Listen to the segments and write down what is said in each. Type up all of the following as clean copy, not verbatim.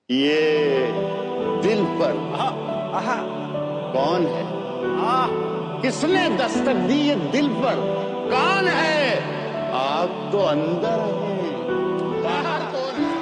ये दिल पर कौन है? किसने दस्तक दी ये दिल पर? कौन है? आप तो अंदर हैं, बाहर कौन है?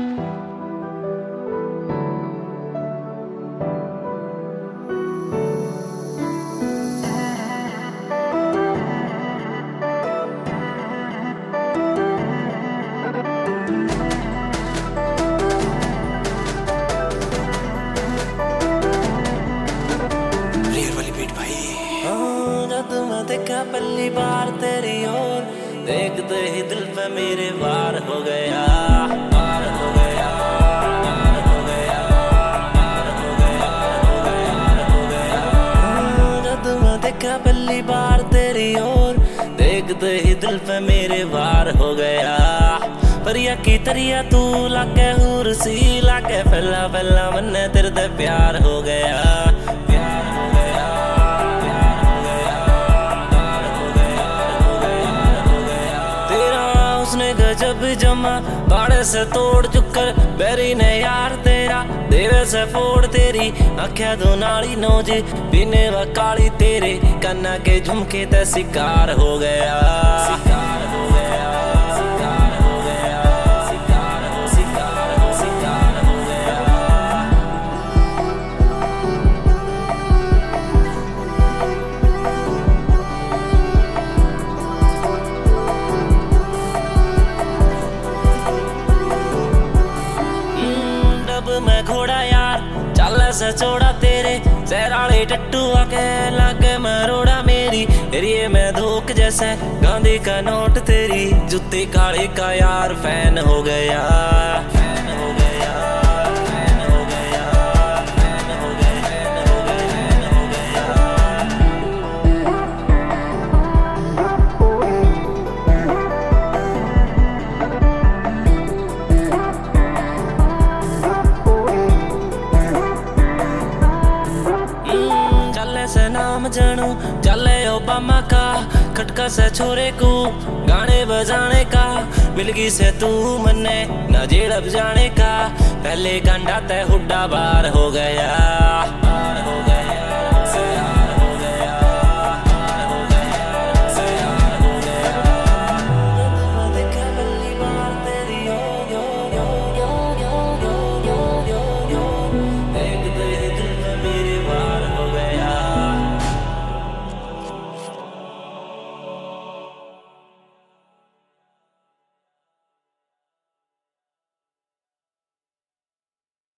जब मैं देखा पहली बार तेरी ओर, देखते ही दिल पे मेरे वार हो गया, वार हो गया, वार हो गया, वार हो गया, वार हो गया। जब मैं देखा पहली बार तेरी ओर, देखते ही दिल पे मेरे वार हो गया। परिया की तरिया तू लाके हूर सी, लाके पहला पहला मन्ने तेरे ते प्यार हो गया, प्यार हो गया। उसने गजब जमा बाड़े से तोड़ चुकर बैरी ने यार तेरा, देवे से फोड़ तेरी आख्या दो नाली नोजी, पीने व काली तेरे कन्ना के झुमके ते शिकार हो गया, शिकार हो गया, शिकार हो गया, शिकार हो, शिकार हो, शिकार हो गया। मैं घोड़ा यार चल से चौड़ा तेरे सैराले टट्टू आके लागे मरोड़ा मेरी रिये में धोख जैसे गांधी का नोट तेरी जुत्ती काली का यार फैन हो गया, फैन हो गया, फैन हो गया, फैन हो गया, फैन हो गया, फैन हो गया। से नाम जानू चले ओबामा का, खटका से छोरे को गाने बजाने का, मिलगी से तू मन्ने न जेड़ब जाने का, पहले गंडा ते हुड्डा बार हो गया, बार हो गया।